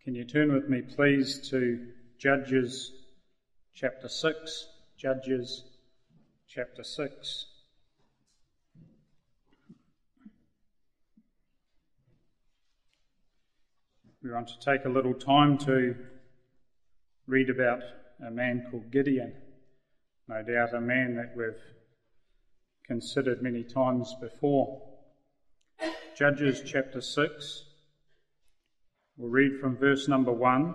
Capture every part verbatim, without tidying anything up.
Can you turn with me, please, to Judges chapter six? Judges chapter six. We want to take a little time to read about a man called Gideon. No doubt a man that we've considered many times before. Judges chapter six. We'll read from verse number one.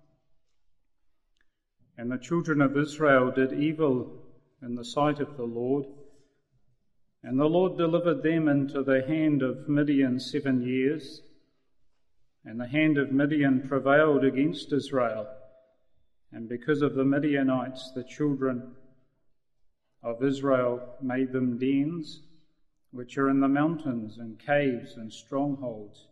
And the children of Israel did evil in the sight of the Lord, and the Lord delivered them into the hand of Midian seven years. And the hand of Midian prevailed against Israel, and because of the Midianites, the children of Israel made them dens, which are in the mountains, and caves and strongholds.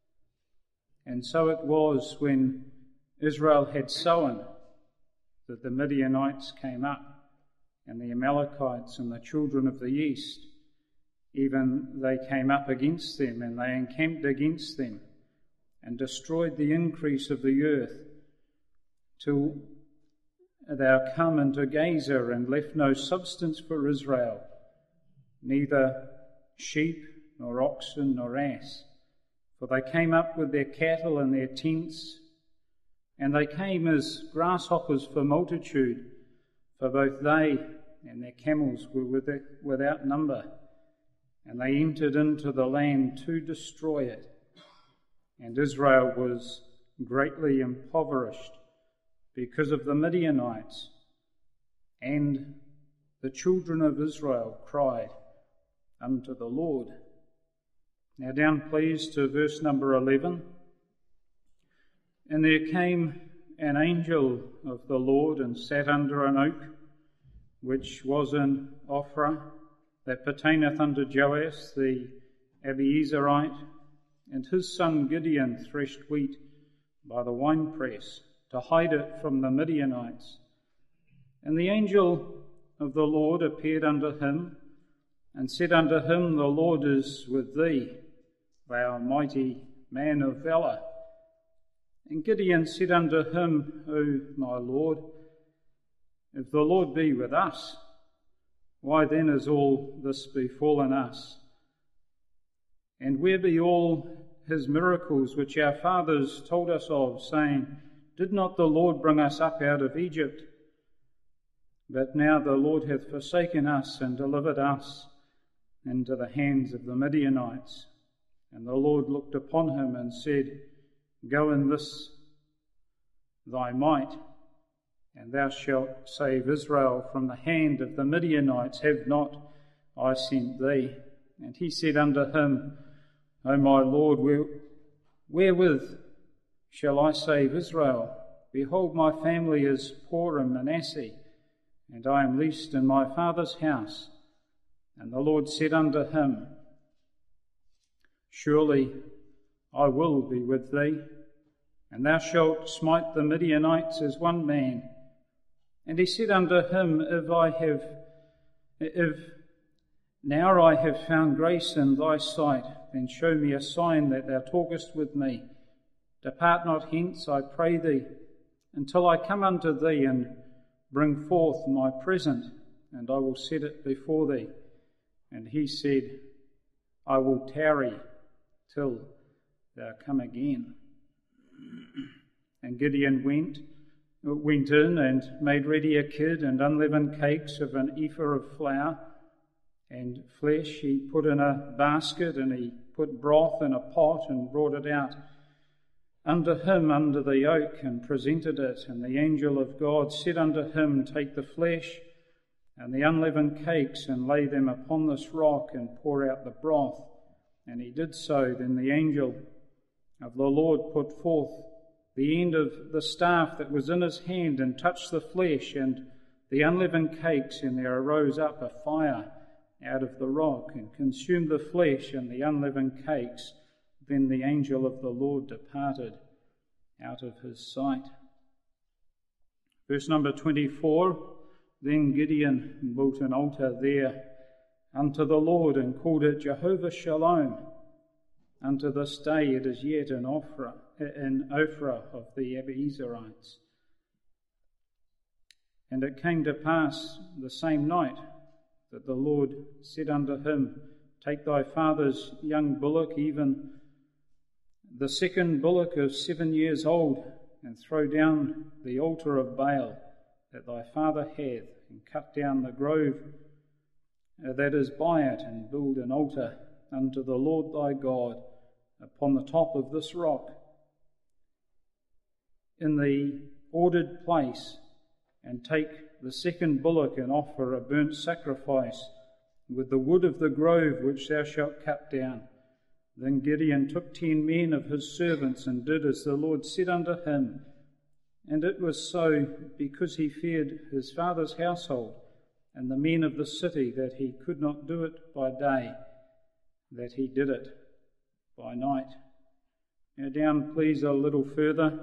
And so it was when Israel had sown that the Midianites came up, and the Amalekites and the children of the east, even they came up against them, and they encamped against them, and destroyed the increase of the earth, till thou come into Gazer, and left no substance for Israel, neither sheep, nor oxen, nor ass. For they came up with their cattle and their tents, and they came as grasshoppers for multitude, for both they and their camels were without number, and they entered into the land to destroy it. And Israel was greatly impoverished because of the Midianites, and the children of Israel cried unto the Lord. Now down please to verse number eleven. And there came an angel of the Lord and sat under an oak, which was in Ophrah, that pertaineth unto Joash the Abiezerite, and his son Gideon threshed wheat by the winepress, to hide it from the Midianites. And the angel of the Lord appeared unto him, and said unto him, The Lord is with thee, thou mighty man of valour. And Gideon said unto him, O my Lord, if the Lord be with us, why then is all this befallen us? And where be all his miracles which our fathers told us of, saying, Did not the Lord bring us up out of Egypt? But now the Lord hath forsaken us and delivered us into the hands of the Midianites. And the Lord looked upon him and said, Go in this thy might, and thou shalt save Israel from the hand of the Midianites. Have not I sent thee? And he said unto him, O my Lord, where, wherewith shall I save Israel? Behold, my family is poor in Manasseh, and I am least in my father's house. And the Lord said unto him, Surely I will be with thee, and thou shalt smite the Midianites as one man. And he said unto him, If I have, if now I have found grace in thy sight, then show me a sign that thou talkest with me. Depart not hence, I pray thee, until I come unto thee and bring forth my present, and I will set it before thee. And he said, I will tarry till thou come again. And Gideon went, went in and made ready a kid and unleavened cakes of an ephah of flour, and flesh he put in a basket, and he put broth in a pot and brought it out unto him under the oak, and presented it. And the angel of God said unto him, Take the flesh and the unleavened cakes, and lay them upon this rock, and pour out the broth. And he did so. Then the angel of the Lord put forth the end of the staff that was in his hand, and touched the flesh and the unleavened cakes, and there arose up a fire out of the rock, and consumed the flesh and the unleavened cakes. Then the angel of the Lord departed out of his sight. Verse number twenty-four, Then Gideon built an altar there unto the Lord, and called it Jehovah Shalom. Unto this day it is yet in Ophrah. in Ophrah of the Abiezerites. And it came to pass the same night that the Lord said unto him, Take thy father's young bullock, even the second bullock of seven years old, and throw down the altar of Baal that thy father hath, and cut down the grove that is by it, and build an altar unto the Lord thy God upon the top of this rock, in the ordered place, and take the second bullock and offer a burnt sacrifice with the wood of the grove which thou shalt cut down. Then Gideon took ten men of his servants and did as the Lord said unto him. And it was so, because he feared his father's household and the men of the city, that he could not do it by day, that he did it by night. Now down please a little further.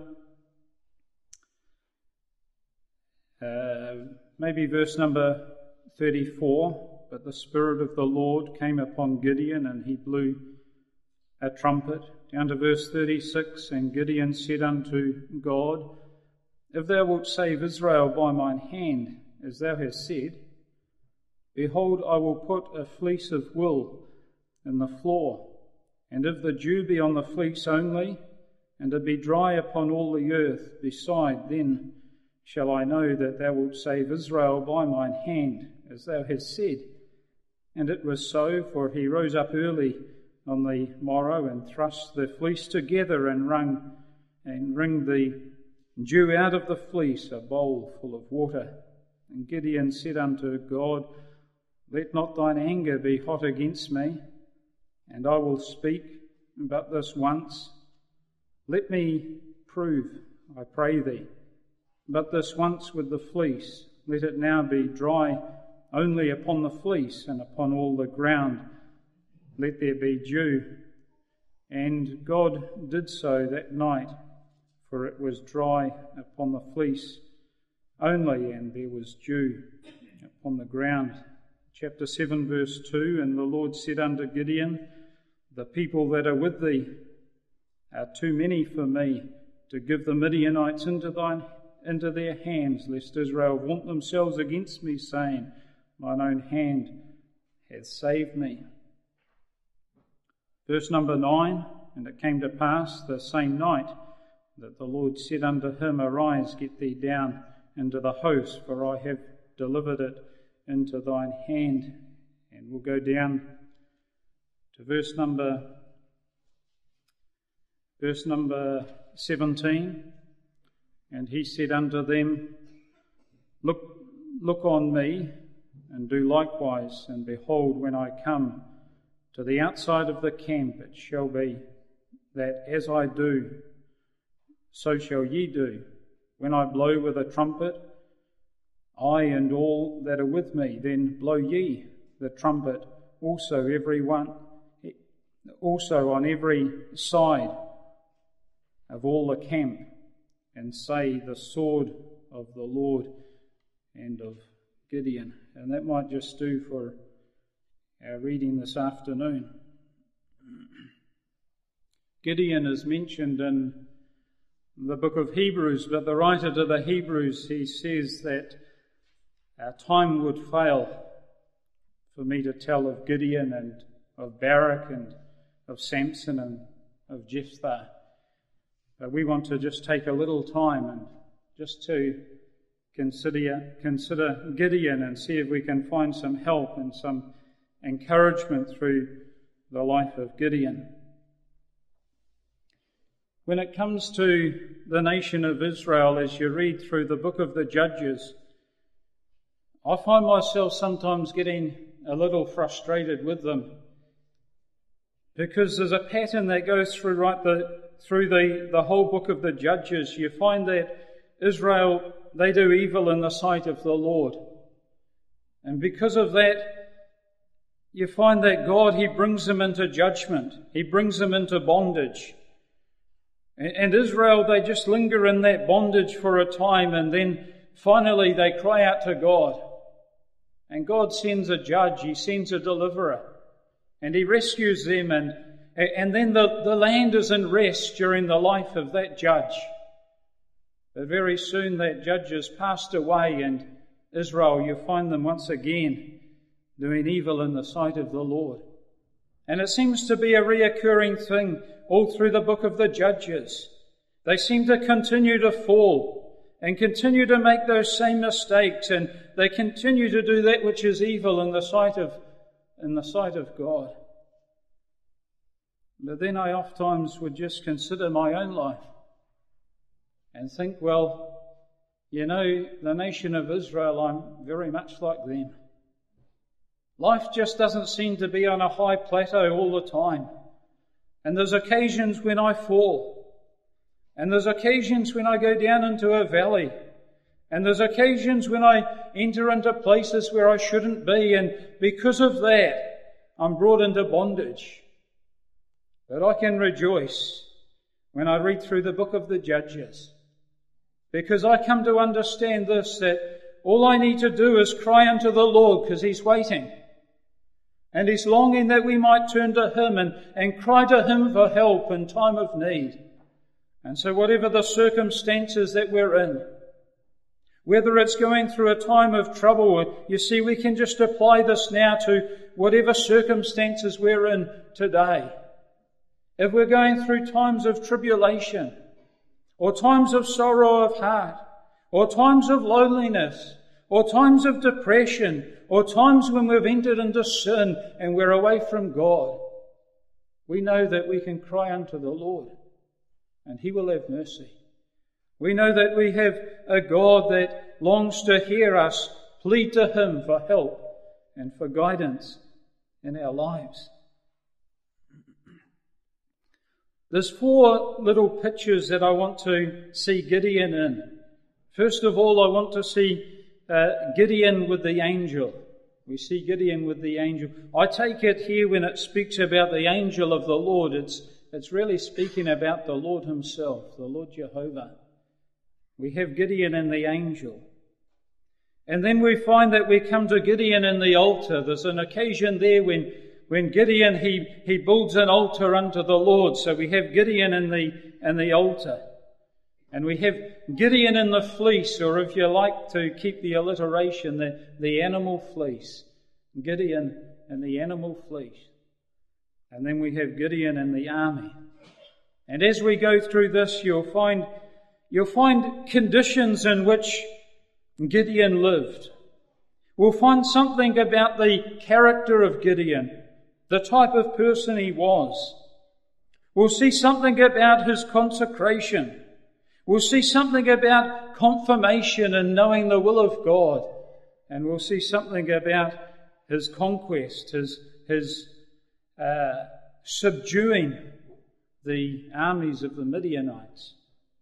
Uh, maybe verse number thirty-four. But the Spirit of the Lord came upon Gideon, and he blew a trumpet. Down to verse thirty-six. And Gideon said unto God, If thou wilt save Israel by mine hand, as thou hast said, behold, I will put a fleece of wool in the floor, and if the dew be on the fleece only, and it be dry upon all the earth beside, then shall I know that thou wilt save Israel by mine hand, as thou hast said. And it was so, for he rose up early on the morrow, and thrust the fleece together, and wrung and wring the dew out of the fleece, a bowl full of water. And Gideon said unto God, Let not thine anger be hot against me, and I will speak but this once. Let me prove, I pray thee, but this once with the fleece. Let it now be dry only upon the fleece, and upon all the ground let there be dew. And God did so that night, for it was dry upon the fleece only, and there was dew upon the ground. Chapter seven, verse two, And the Lord said unto Gideon, The people that are with thee are too many for me to give the Midianites into thine into their hands, lest Israel vaunt themselves against me, saying, Mine own hand hath saved me. Verse number nine, And it came to pass the same night that the Lord said unto him, Arise, get thee down into the host, for I have delivered it into thine hand. And we'll go down to verse number verse number seventeen. And he said unto them, Look, look on me, and do likewise, and behold, when I come to the outside of the camp, it shall be that as I do, so shall ye do. When I blow with a trumpet, I and all that are with me, then blow ye the trumpet also, every one, also on every side of all the camp, and say, The sword of the Lord and of Gideon. And that might just do for our reading this afternoon. Gideon is mentioned in the book of Hebrews, but the writer to the Hebrews, he says that our time would fail for me to tell of Gideon and of Barak and of Samson and of Jephthah. But we want to just take a little time and just to consider consider Gideon and see if we can find some help and some encouragement through the life of Gideon. When it comes to the nation of Israel, as you read through the book of the Judges, I find myself sometimes getting a little frustrated with them, because there's a pattern that goes through right the through the, the whole book of the Judges. You find that Israel, they do evil in the sight of the Lord. And because of that, you find that God, He brings them into judgment. He brings them into bondage. And, and Israel, they just linger in that bondage for a time, and then finally they cry out to God. And God sends a judge, He sends a deliverer, and He rescues them, and and then the, the land is in rest during the life of that judge. But very soon that judge has passed away, and Israel, you find them once again doing evil in the sight of the Lord. And it seems to be a reoccurring thing all through the book of the Judges. They seem to continue to fall and continue to make those same mistakes, and they continue to do that which is evil in the sight of in the sight of God. But then I oftentimes would just consider my own life and think, well, you know, the nation of Israel, I'm very much like them. Life just doesn't seem to be on a high plateau all the time. And there's occasions when I fall. And there's occasions when I go down into a valley. And there's occasions when I enter into places where I shouldn't be. And because of that, I'm brought into bondage. But I can rejoice when I read through the book of the Judges, because I come to understand this, that all I need to do is cry unto the Lord, because He's waiting. And He's longing that we might turn to Him and, and cry to Him for help in time of need. And so whatever the circumstances that we're in, whether it's going through a time of trouble, you see, we can just apply this now to whatever circumstances we're in today. If we're going through times of tribulation, or times of sorrow of heart, or times of loneliness, or times of depression, or times when we've entered into sin and we're away from God, we know that we can cry unto the Lord and He will have mercy. We know that we have a God that longs to hear us plead to Him for help and for guidance in our lives. There's four little pictures that I want to see Gideon in. First of all, I want to see uh, Gideon with the angel. We see Gideon with the angel. I take it here when it speaks about the angel of the Lord, it's, it's really speaking about the Lord Himself, the Lord Jehovah. We have Gideon and the angel. And then we find that we come to Gideon in the altar. There's an occasion there when When Gideon, he, he builds an altar unto the Lord. So we have Gideon in the, in the altar. And we have Gideon in the fleece, or if you like to keep the alliteration, the, the animal fleece. Gideon in the animal fleece. And then we have Gideon in the army. And as we go through this, you'll find, you'll find conditions in which Gideon lived. We'll find something about the character of Gideon, the type of person he was. We'll see something about his consecration. We'll see something about confirmation and knowing the will of God. And we'll see something about his conquest, his, his uh, subduing the armies of the Midianites.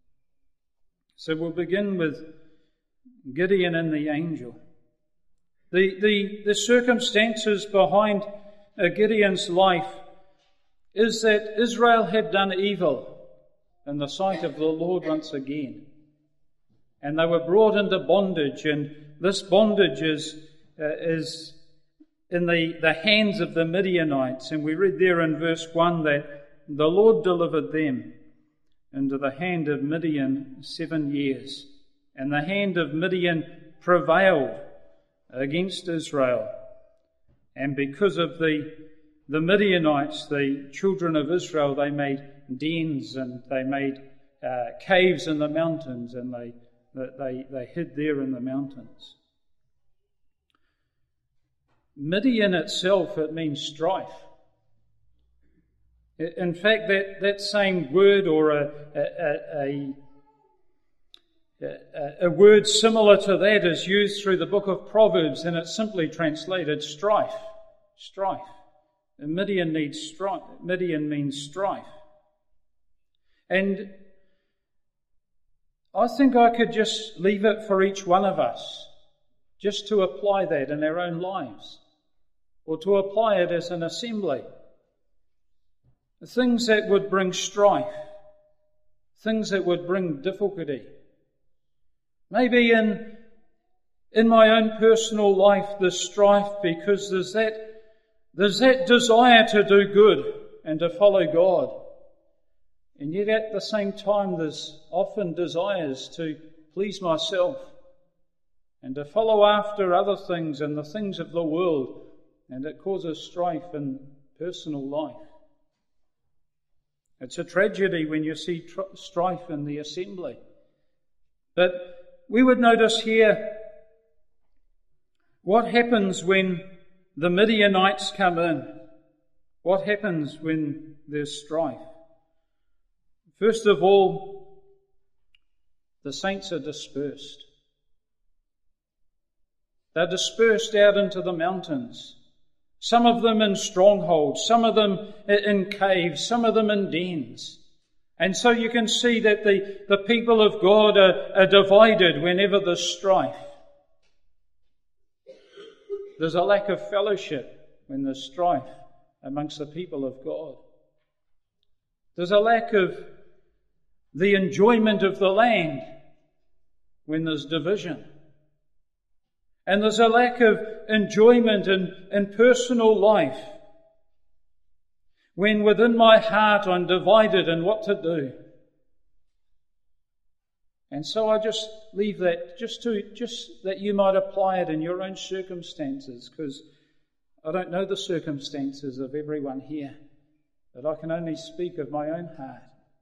So we'll begin with Gideon and the angel. The, the, the circumstances behind Gideon's life is that Israel had done evil in the sight of the Lord once again. And they were brought into bondage, and this bondage is, uh, is in the, the hands of the Midianites. And we read there in verse one that the Lord delivered them into the hand of Midian seven years. And the hand of Midian prevailed against Israel. And because of the, the Midianites, the children of Israel, they made dens and they made uh, caves in the mountains, and they, they, they hid there in the mountains. Midian itself, it means strife. In fact, that, that same word, or a, a, a, a word similar to that, is used through the book of Proverbs, and it's simply translated strife. Strife. And Midian needs strife. Midian means strife. And I think I could just leave it for each one of us, just to apply that in our own lives, or to apply it as an assembly. Things that would bring strife, things that would bring difficulty. Maybe in, in my own personal life, there's strife because there's that There's that desire to do good and to follow God. And yet at the same time there's often desires to please myself and to follow after other things and the things of the world, and it causes strife in personal life. It's a tragedy when you see tr- strife in the assembly. But we would notice here what happens when the Midianites come in. What happens when there's strife? First of all, the saints are dispersed. They're dispersed out into the mountains. Some of them in strongholds, some of them in caves, some of them in dens. And so you can see that the, the people of God are, are divided whenever there's strife. There's a lack of fellowship when there's strife amongst the people of God. There's a lack of the enjoyment of the land when there's division. And there's a lack of enjoyment in, in personal life when within my heart I'm divided in what to do. And so I just leave that just to just that you might apply it in your own circumstances, because I don't know the circumstances of everyone here, but I can only speak of my own heart.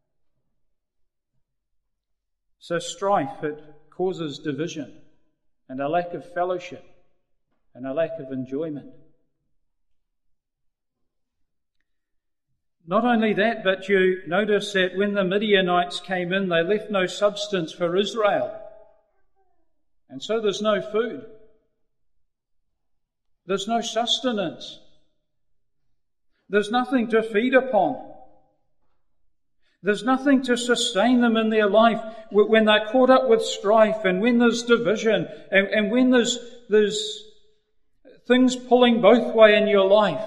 So strife, it causes division and a lack of fellowship and a lack of enjoyment. Not only that, but you notice that when the Midianites came in, they left no substance for Israel. And so there's no food. There's no sustenance. There's nothing to feed upon. There's nothing to sustain them in their life when they're caught up with strife and when there's division and, and when there's, there's things pulling both way in your life.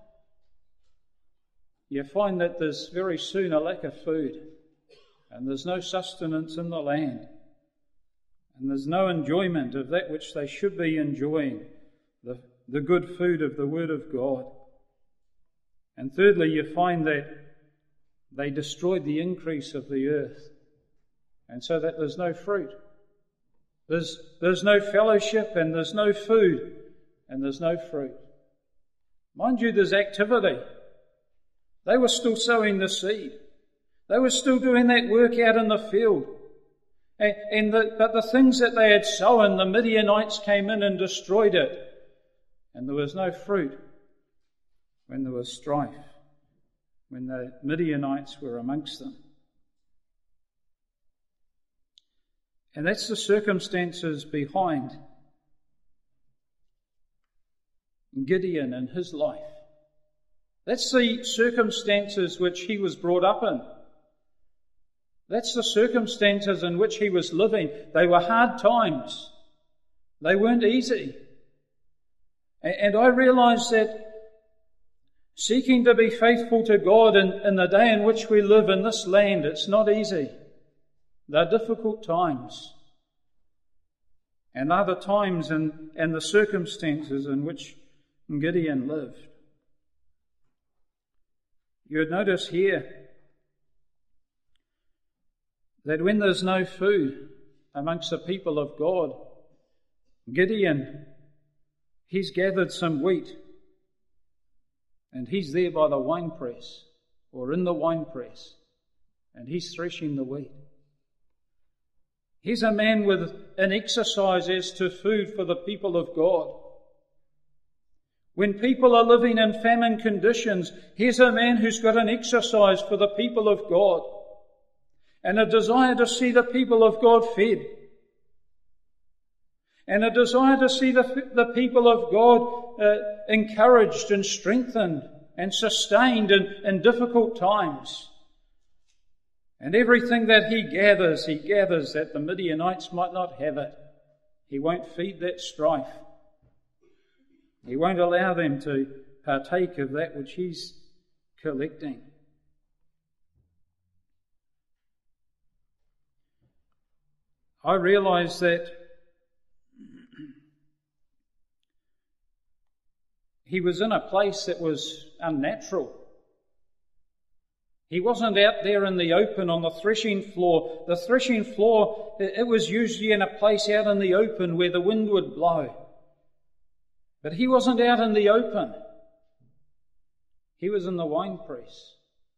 You find that there's very soon a lack of food, and there's no sustenance in the land, and there's no enjoyment of that which they should be enjoying, the, the good food of the Word of God. And thirdly, you find that they destroyed the increase of the earth, and so that there's no fruit. There's, there's no fellowship, and there's no food, and there's no fruit. Mind you, there's activity. They were still sowing the seed. They were still doing that work out in the field. And, and the, but the things that they had sown, the Midianites came in and destroyed it. And there was no fruit when there was strife, when the Midianites were amongst them. And that's the circumstances behind Gideon and his life. That's the circumstances which he was brought up in. That's the circumstances in which he was living. They were hard times. They weren't easy. And I realise that seeking to be faithful to God in, in the day in which we live in this land, it's not easy. They're difficult times. And are the times and, and the circumstances in which Gideon lived. You would notice here that when there's no food amongst the people of God, Gideon, he's gathered some wheat and he's there by the winepress or in the winepress and he's threshing the wheat. He's a man with an exercise as to food for the people of God. When people are living in famine conditions, here's a man who's got an exercise for the people of God and a desire to see the people of God fed and a desire to see the, the people of God uh, encouraged and strengthened and sustained in, in difficult times. And everything that he gathers, he gathers that the Midianites might not have it. He won't feed that strife. He won't allow them to partake of that which he's collecting. I realise that he was in a place that was unnatural. He wasn't out there in the open on the threshing floor. The threshing floor, it was usually in a place out in the open where the wind would blow. But he wasn't out in the open. He was in the winepress.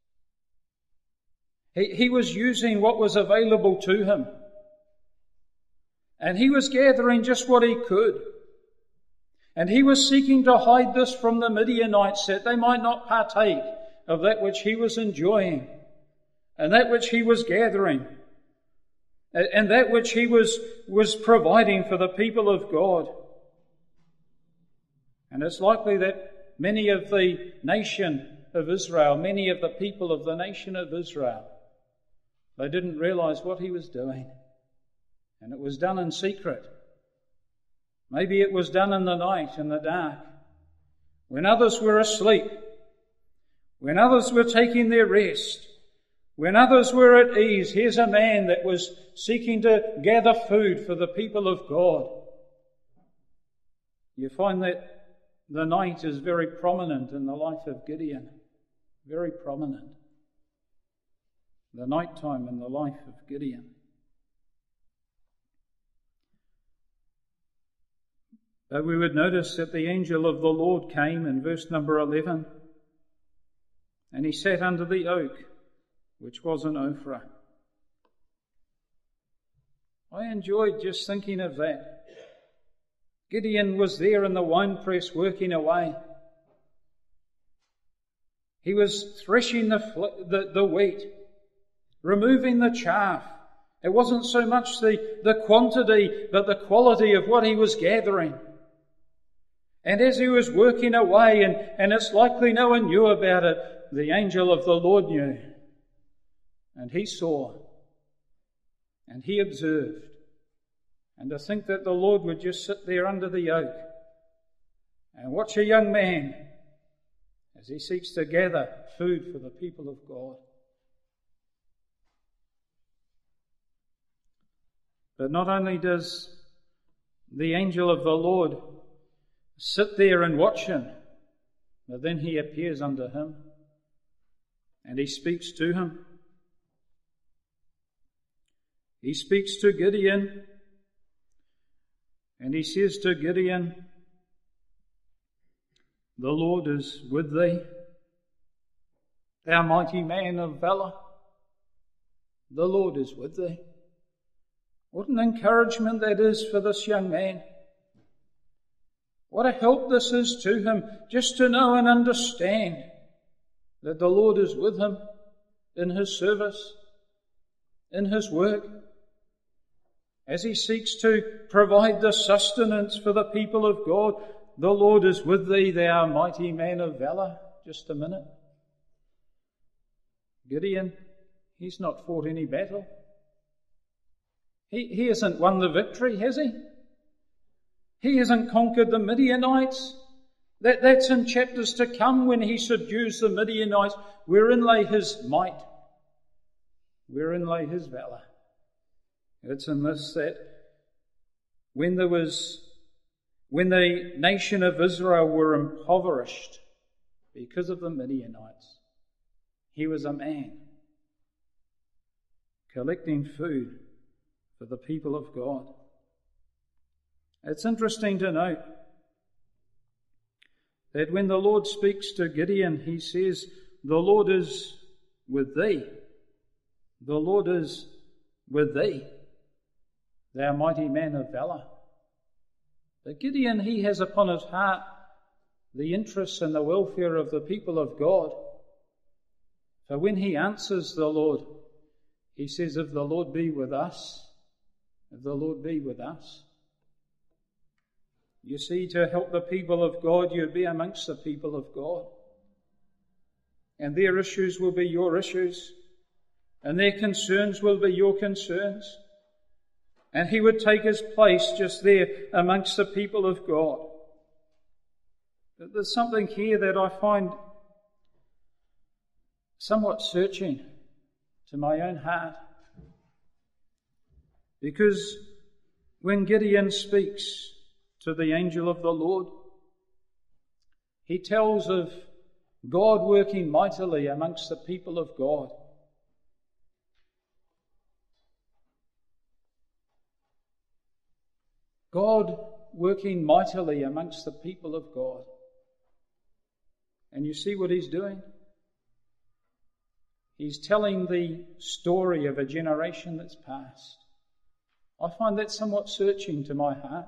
He, he was using what was available to him. And he was gathering just what he could. And he was seeking to hide this from the Midianites, that they might not partake of that which he was enjoying, and that which he was gathering, and that which he was, was providing for the people of God. And it's likely that many of the nation of Israel, many of the people of the nation of Israel, they didn't realize what he was doing. And it was done in secret. Maybe it was done in the night, in the dark, when others were asleep, when others were taking their rest, when others were at ease. Here's a man that was seeking to gather food for the people of God. You find that the night is very prominent in the life of Gideon. Very prominent. The night time in the life of Gideon. But we would notice that the angel of the Lord came in verse number eleven, and he sat under the oak, which was in Ophrah. I enjoyed just thinking of that. Gideon was there in the winepress working away. He was threshing the, the, the wheat, removing the chaff. It wasn't so much the, the quantity, but the quality of what he was gathering. And as he was working away, and, and it's likely no one knew about it, the angel of the Lord knew. And he saw. And he observed. And to think that the Lord would just sit there under the oak and watch a young man as he seeks to gather food for the people of God. But not only does the angel of the Lord sit there and watch him, but then he appears unto him and he speaks to him. He speaks to Gideon and he says to Gideon, "The Lord is with thee, thou mighty man of valor. The Lord is with thee." What an encouragement that is for this young man. What a help this is to him, just to know and understand that the Lord is with him in his service, in his work, as he seeks to provide the sustenance for the people of God. The Lord is with thee, thou mighty man of valor. Just a minute. Gideon, he's not fought any battle. He, he hasn't won the victory, has he? He hasn't conquered the Midianites. That, that's in chapters to come when he subdues the Midianites. Wherein lay his might? Wherein lay his valor? It's in this that when there was, when the nation of Israel were impoverished because of the Midianites, he was a man collecting food for the people of God. It's interesting to note that when the Lord speaks to Gideon, he says, "The Lord is with thee. The Lord is with thee, thou mighty man of valor." But Gideon, he has upon his heart the interests and the welfare of the people of God. For when he answers the Lord, he says, "If the Lord be with us, if the Lord be with us." You see, to help the people of God, you'll be amongst the people of God. And their issues will be your issues. And their concerns will be your concerns. And he would take his place just there amongst the people of God. But there's something here that I find somewhat searching to my own heart. Because when Gideon speaks to the angel of the Lord, he tells of God working mightily amongst the people of God. God working mightily amongst the people of God. And you see what he's doing? He's telling the story of a generation that's passed. I find that somewhat searching to my heart.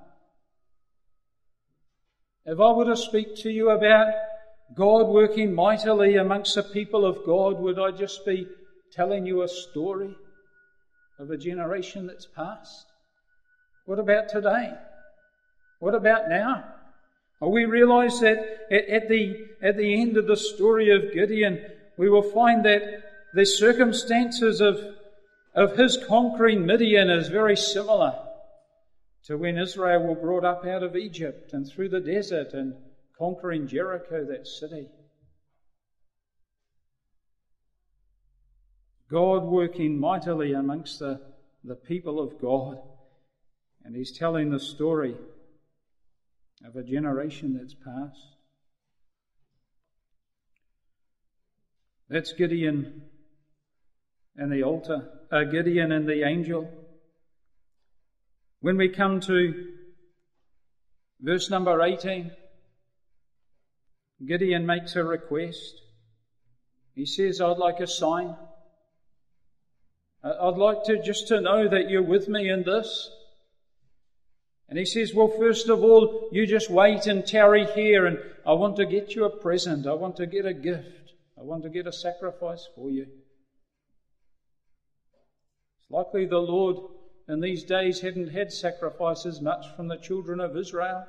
If I were to speak to you about God working mightily amongst the people of God, would I just be telling you a story of a generation that's passed? What about today? What about now? Well, we realise that at, at the at the end of the story of Gideon, we will find that the circumstances of, of his conquering Midian is very similar to when Israel were brought up out of Egypt and through the desert and conquering Jericho, that city. God working mightily amongst the, the people of God. And he's telling the story of a generation that's passed. That's Gideon and the altar, uh, Gideon and the angel. When we come to verse number eighteen, Gideon makes a request. He says, I'd like a sign. I'd like to just to know that you're with me in this. And he says, well, first of all, you just wait and tarry here, and I want to get you a present. I want to get a gift. I want to get a sacrifice for you. It's likely the Lord in these days hadn't had sacrifices much from the children of Israel.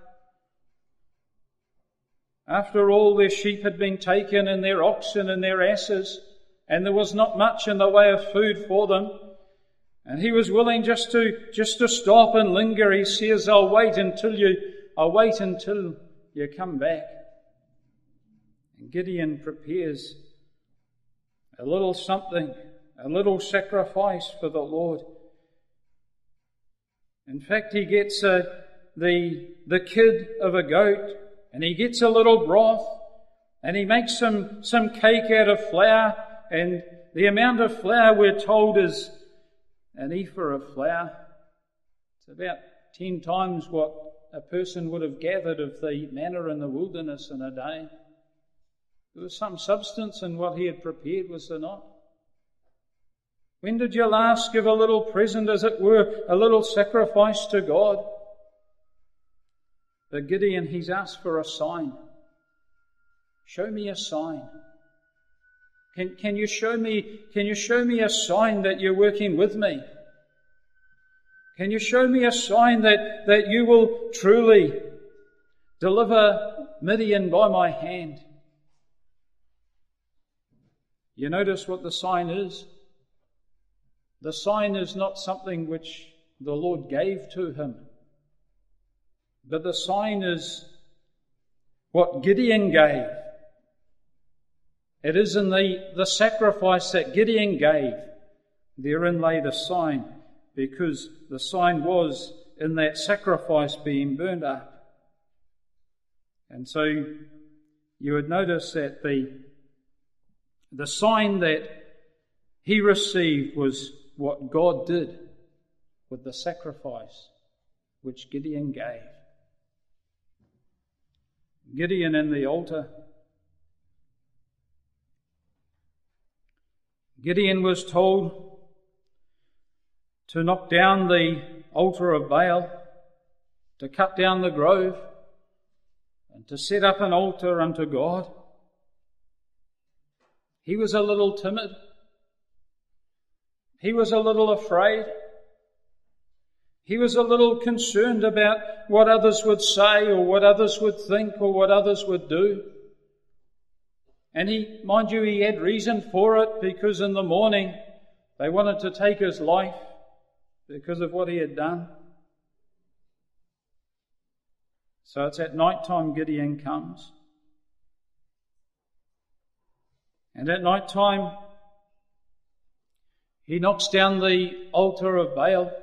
After all, their sheep had been taken and their oxen and their asses, and there was not much in the way of food for them. And he was willing just to just to stop and linger. He says, I'll wait until you I'll wait until you come back. And Gideon prepares a little something, a little sacrifice for the Lord. In fact, he gets a, the, the kid of a goat, and he gets a little broth, and he makes some, some cake out of flour, and the amount of flour, we're told, is an ephah of flour. It's about ten times what a person would have gathered of the manna in the wilderness in a day. There was some substance in what he had prepared, was there not? When did you last give a little present, as it were, a little sacrifice to God? But Gideon, he's asked for a sign. Show me a sign. Can, can you show me, can you show me a sign that you're working with me? Can you show me a sign that, that you will truly deliver Midian by my hand? You notice what the sign is? The sign is not something which the Lord gave to him, but the sign is what Gideon gave. It is in the, the sacrifice that Gideon gave. Therein lay the sign, because the sign was in that sacrifice being burned up. And so you would notice that the, the sign that he received was what God did with the sacrifice which Gideon gave. Gideon and the altar. Gideon was told to knock down the altar of Baal, to cut down the grove, and to set up an altar unto God. He was a little timid. He was a little afraid. He was a little concerned about what others would say or what others would think or what others would do. And he, mind you, he had reason for it, because in the morning they wanted to take his life because of what he had done. So it's at night time Gideon comes. And at night time he knocks down the altar of Baal.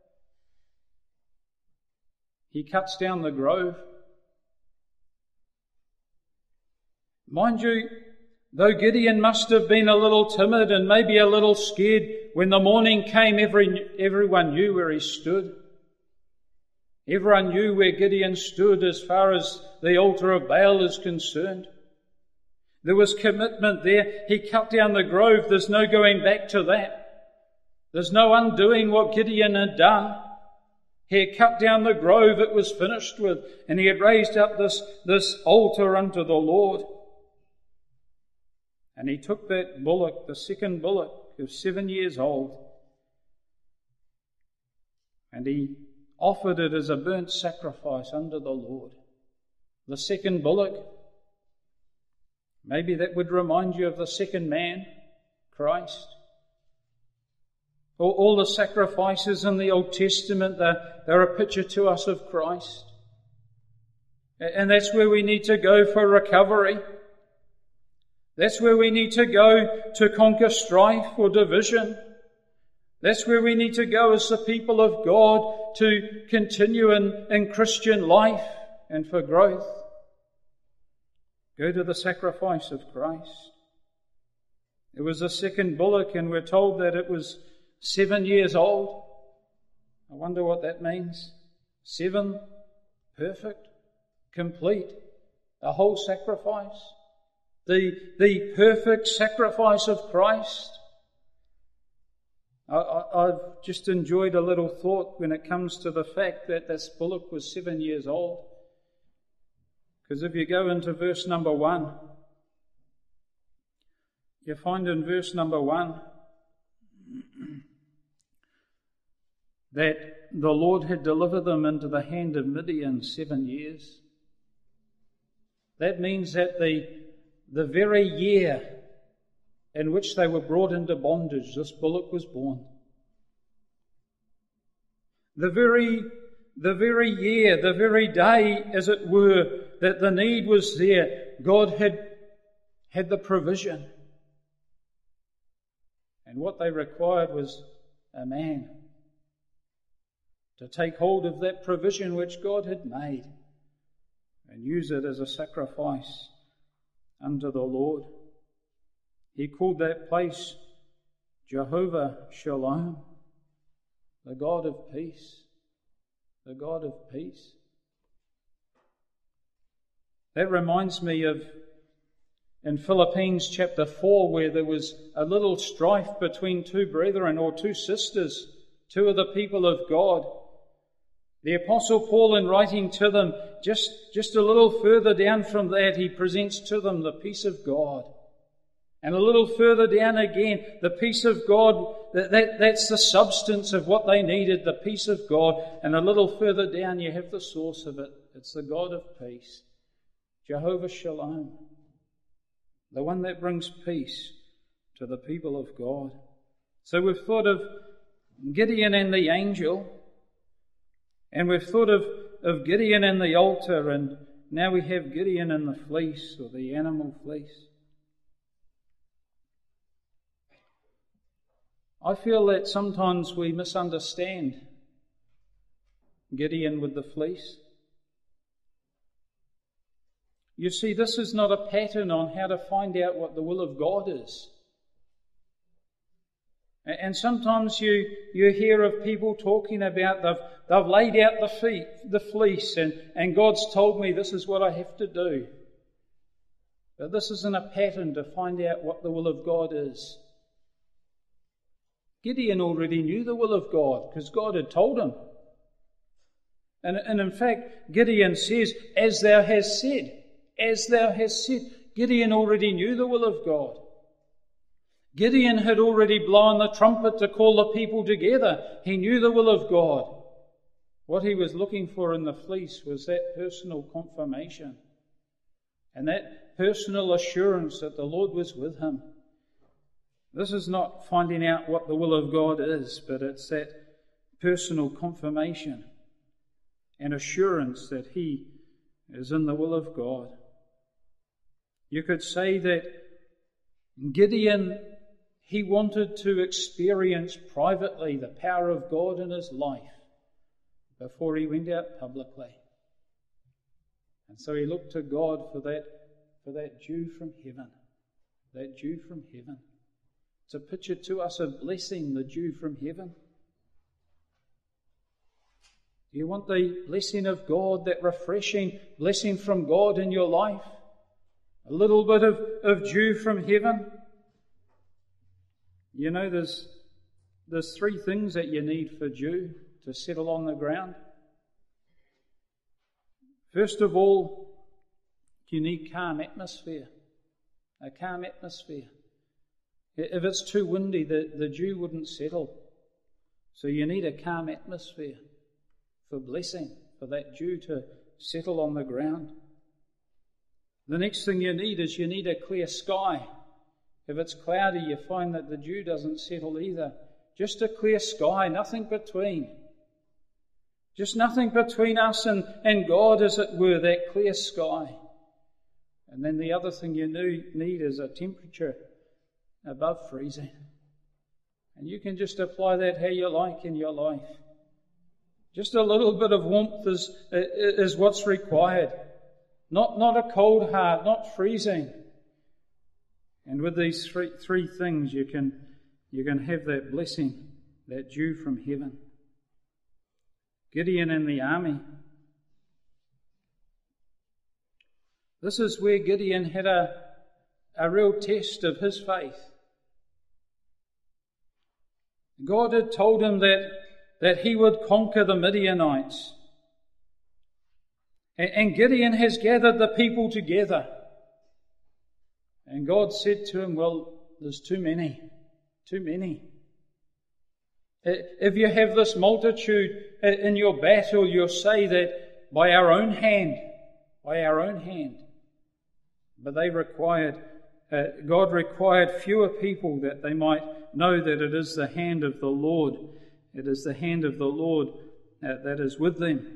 He cuts down the grove. Mind you, Though Gideon must have been a little timid and maybe a little scared, when the morning came, every, everyone knew where he stood. Everyone knew where Gideon stood as far as the altar of Baal is concerned. There was commitment there. He cut down the grove. There's no going back to that. There's no undoing what Gideon had done. He had cut down the grove. It was finished with. And he had raised up this, this altar unto the Lord. And he took that bullock, the second bullock, who was seven years old, and he offered it as a burnt sacrifice unto the Lord. The second bullock, maybe that would remind you of the second man, Christ. All, all the sacrifices in the Old Testament, they're, they're a picture to us of Christ. And that's where we need to go for recovery. That's where we need to go to conquer strife or division. That's where we need to go as the people of God to continue in, in Christian life and for growth. Go to the sacrifice of Christ. It was the second bullock, and we're told that it was seven years old. I wonder what that means. Seven, perfect, complete, a whole sacrifice. The, the perfect sacrifice of Christ. I, I, I've just enjoyed a little thought when it comes to the fact that this bullock was seven years old. Because if you go into verse number one, you find in verse number one that the Lord had delivered them into the hand of Midian seven years. That means that the The very year in which they were brought into bondage, this bullock was born. The very, the very year, the very day, as it were, that the need was there, God had had the provision. And what they required was a man to take hold of that provision which God had made and use it as a sacrifice unto the Lord. He called that place Jehovah Shalom, the God of peace, the God of peace. That reminds me of in Philippians chapter four, where there was a little strife between two brethren or two sisters, two of the people of God. The Apostle Paul, in writing to them, just, just a little further down from that, he presents to them the peace of God. And a little further down again, the peace of God, that, that, that's the substance of what they needed, the peace of God. And a little further down, you have the source of it. It's the God of peace, Jehovah Shalom, the one that brings peace to the people of God. So we've thought of Gideon and the angel, and we've thought of, of Gideon and the altar, and now we have Gideon and the fleece, or the animal fleece. I feel that sometimes we misunderstand Gideon with the fleece. You see, this is not a pattern on how to find out what the will of God is. And sometimes you, you hear of people talking about they've, they've laid out the, feet, the fleece and, and God's told me this is what I have to do. But this isn't a pattern to find out what the will of God is. Gideon already knew the will of God because God had told him. And, and in fact, Gideon says, as thou hast said, as thou hast said. Gideon already knew the will of God. Gideon had already blown the trumpet to call the people together. He knew the will of God. What he was looking for in the fleece was that personal confirmation and that personal assurance that the Lord was with him. This is not finding out what the will of God is, but it's that personal confirmation and assurance that he is in the will of God. You could say that Gideon, he wanted to experience privately the power of God in his life before he went out publicly. And so he looked to God for that, for that dew from heaven. that dew from heaven. It's a picture to us of blessing, the dew from heaven. Do you want the blessing of God, that refreshing blessing from God in your life? A little bit of, of dew from heaven? You know, there's, there's three things that you need for dew to settle on the ground. First of all, you need calm atmosphere. A calm atmosphere. If it's too windy, the, the dew wouldn't settle. So you need a calm atmosphere for blessing, for that dew to settle on the ground. The next thing you need is you need a clear sky. If it's cloudy, you find that the dew doesn't settle either. Just a clear sky, nothing between. Just nothing between us and, and God, as it were, that clear sky. And then the other thing you need is a temperature above freezing. And you can just apply that how you like in your life. Just a little bit of warmth is, is what's required. Not, not a cold heart, not freezing. And with these three, three things, you can, you can have that blessing, that dew from heaven. Gideon and the army. This is where Gideon had a, a real test of his faith. God had told him that, that he would conquer the Midianites. And, and Gideon has gathered the people together. And God said to him, well, there's too many, too many. If you have this multitude in your battle, you'll say that by our own hand, by our own hand. But they required, uh, God required fewer people that they might know that it is the hand of the Lord. It is the hand of the Lord uh, that is with them.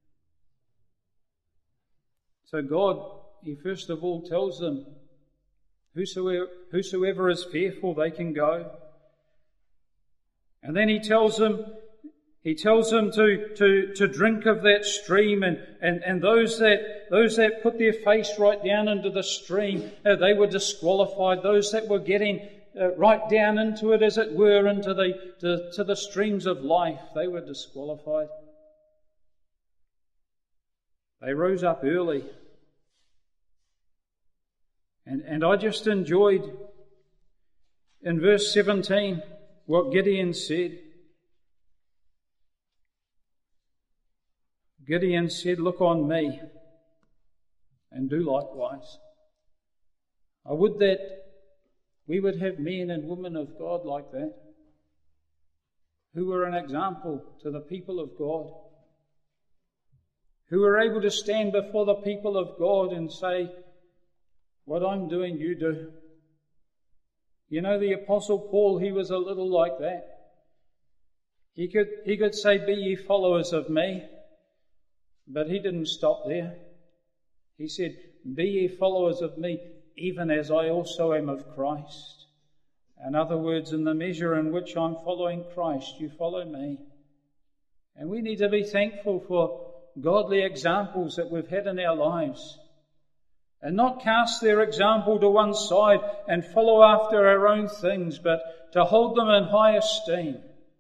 So God, He first of all tells them, whosoever, whosoever is fearful, they can go. And then He tells them, He tells them to, to, to drink of that stream, and, and, and those that those that put their face right down into the stream, uh, they were disqualified. Those that were getting uh, right down into it, as it were, into the to, to the streams of life, they were disqualified. They rose up early. And, and I just enjoyed in verse seventeen what Gideon said. Gideon said, look on me and do likewise. I would that we would have men and women of God like that, who were an example to the people of God, who were able to stand before the people of God and say, what I'm doing, you do. You know, the Apostle Paul, he was a little like that. He could, he could say, be ye followers of me, but he didn't stop there. He said, be ye followers of me, even as I also am of Christ. In other words, in the measure in which I'm following Christ, you follow me. And we need to be thankful for godly examples that we've had in our lives, and not cast their example to one side and follow after our own things, but to hold them in high esteem.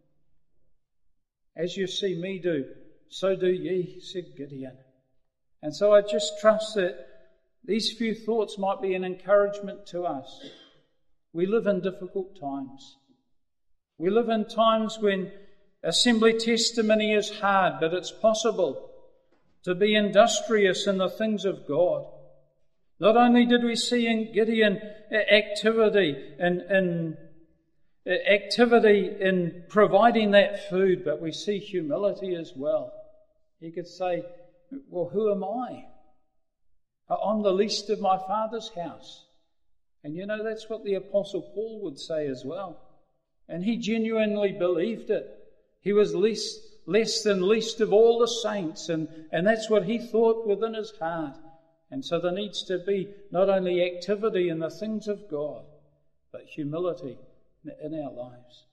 As you see me do, so do ye, said Gideon. And so I just trust that these few thoughts might be an encouragement to us. We live in difficult times. We live in times when assembly testimony is hard, but it's possible to be industrious in the things of God. Not only did we see in Gideon activity and, and activity in providing that food, but we see humility as well. He could say, well, who am I? I'm the least of my Father's house. And you know, that's what the Apostle Paul would say as well. And he genuinely believed it. He was least, less than least of all the saints, and, and that's what he thought within his heart. And so there needs to be not only activity in the things of God, but humility in our lives.